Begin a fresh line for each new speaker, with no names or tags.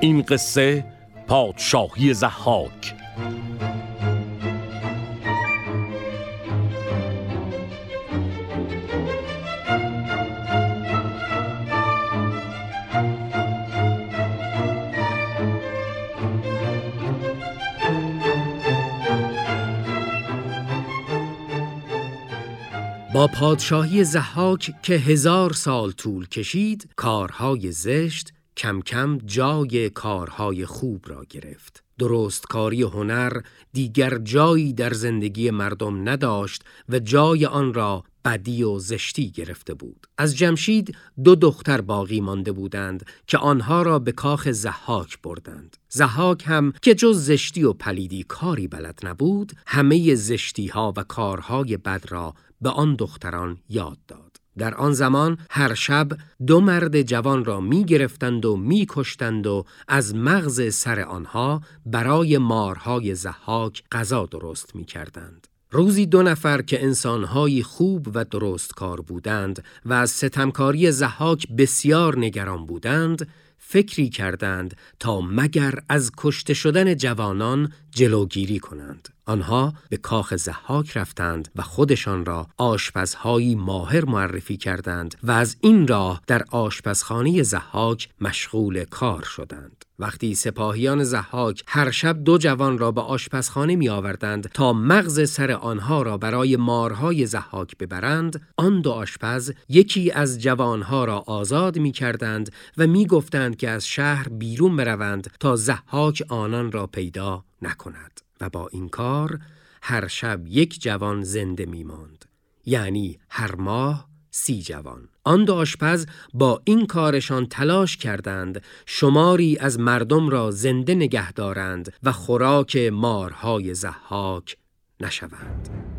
این قصه پادشاهی ضحاک.
با پادشاهی ضحاک که 1000 سال طول کشید، کارهای زشت کم کم جای کارهای خوب را گرفت. درستکاری هنر دیگر جایی در زندگی مردم نداشت و جای آن را بدی و زشتی گرفته بود. از جمشید 2 دختر باقی مانده بودند که آنها را به کاخ ضحاک بردند. ضحاک هم که جز زشتی و پلیدی کاری بلد نبود، همه زشتی ها و کارهای بد را به آن دختران یاد داد. در آن زمان هر شب 2 مرد جوان را می گرفتند و می کشتند و از مغز سر آنها برای مارهای ضحاک غذا درست می کردند. روزی 2 نفر که انسانهایی خوب و درستکار بودند و از ستمکاری ضحاک بسیار نگران بودند، فکری کردند تا مگر از کشته شدن جوانان جلوگیری کنند. آنها به کاخ ضحاک رفتند و خودشان را آشپزهایی ماهر معرفی کردند و از این راه در آشپزخانه ضحاک مشغول کار شدند. وقتی سپاهیان ضحاک هر شب 2 جوان را به آشپزخانه می آوردند تا مغز سر آنها را برای مارهای ضحاک ببرند، آن 2 آشپز یکی از جوانها را آزاد می کردند و می گفتند که از شهر بیرون بروند تا ضحاک آنان را پیدا نکند. و با این کار هر شب 1 جوان زنده می ماند. یعنی هر ماه 30 جوان. آن 2 آشپز با این کارشان تلاش کردند شماری از مردم را زنده نگه دارند و خوراک مارهای ضحاک نشوند.